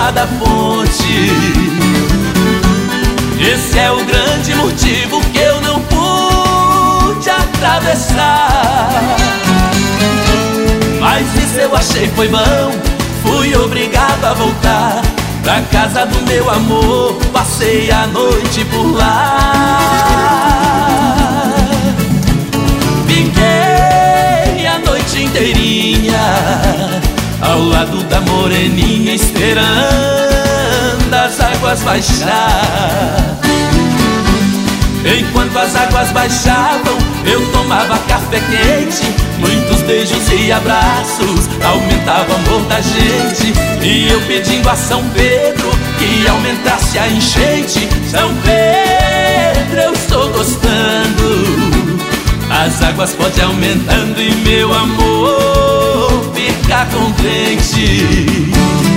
cima da ponte. Esse é o grande motivo que eu não pude atravessar. Mas isso eu achei foi bom, fui obrigado a voltar pra casa do meu amor, passei a noite por lá. Fiquei a noite inteirinha ao lado da moreninha, esperando as águas baixar. Enquanto as águas baixavam, eu tomava café quente, muitos beijos e abraços, aumentava o amor da gente. E eu pedindo a São Pedro que aumentasse a enchente. São Pedro, eu estou gostando, as águas podem aumentando e meu amor fica contente.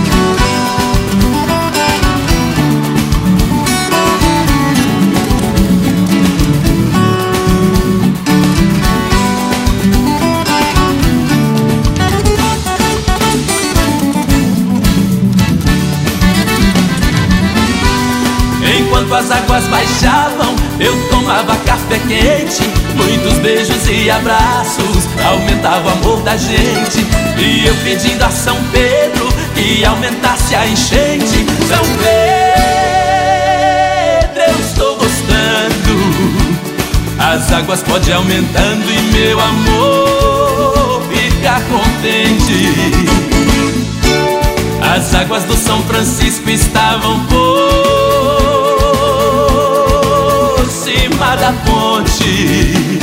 Enquanto as águas baixavam, eu tomava café quente, muitos beijos e abraços, aumentava o amor da gente. E eu pedindo a São Pedro que aumentasse a enchente. São Pedro, eu estou gostando, as águas podem aumentando e meu amor fica contente. As águas do São Francisco estavam por cima da ponte.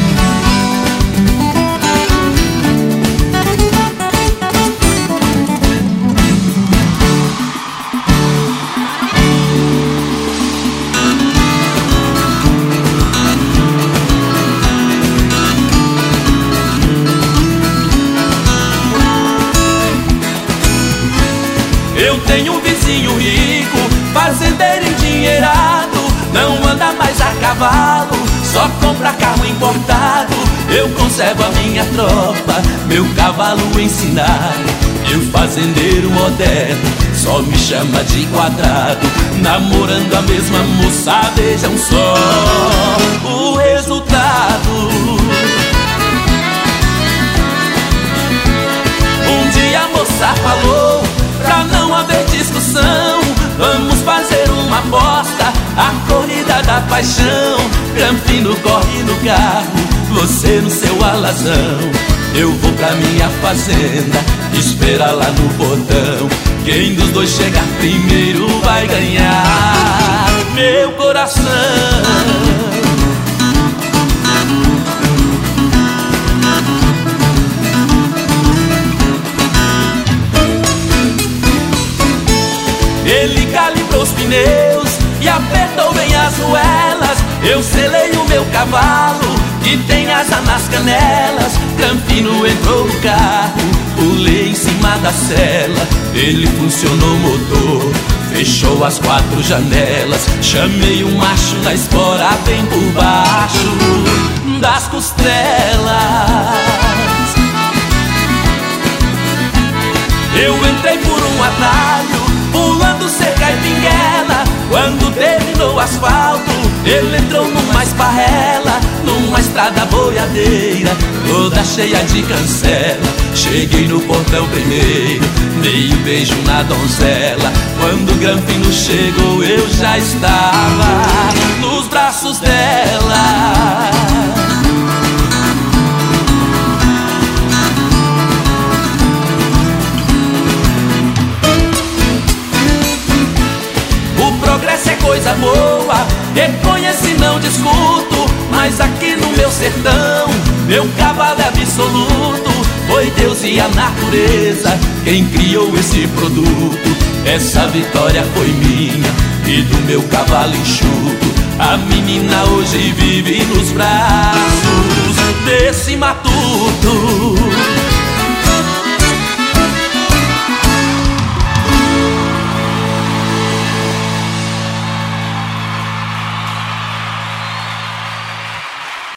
Eu tenho um vizinho rico, fazendeiro endinheirado, não anda mais a cavalo, só compra carro importado. Eu conservo a minha tropa, meu cavalo ensinado. E o fazendeiro moderno só me chama de quadrado, namorando a mesma moça, vejam só o resultado. Um dia a moça falou, pra não haver discussão, vamos fazer uma aposta, a corrida da paixão. Granfino corre no carro, você no seu alazão. Eu vou pra minha fazenda, espera lá no portão. Quem dos dois chegar primeiro vai ganhar meu coração. Ele calibrou os pneus e apertou bem as ruelas. Eu selei o meu cavalo, que tem asa nas canelas. Granfino entrou no carro, pulei em cima da sela. Ele funcionou o motor, fechou as 4 janelas. Chamei o macho na espora bem por baixo das costelas. Eu entrei por um atalho, pulando cerca e pinguela. Quando terminou o asfalto, ele entrou numa esparrela, numa estrada boiadeira, toda cheia de cancela. Cheguei no portão primeiro, dei um beijo na donzela. Quando o Granfino chegou, eu já estava nos braços dela. Progresso é coisa boa, reconheço e não discuto, mas aqui no meu sertão, meu cavalo é absoluto. Foi Deus e a natureza quem criou esse produto. Essa vitória foi minha e do meu cavalo enxuto. A menina hoje vive nos braços desse matuto.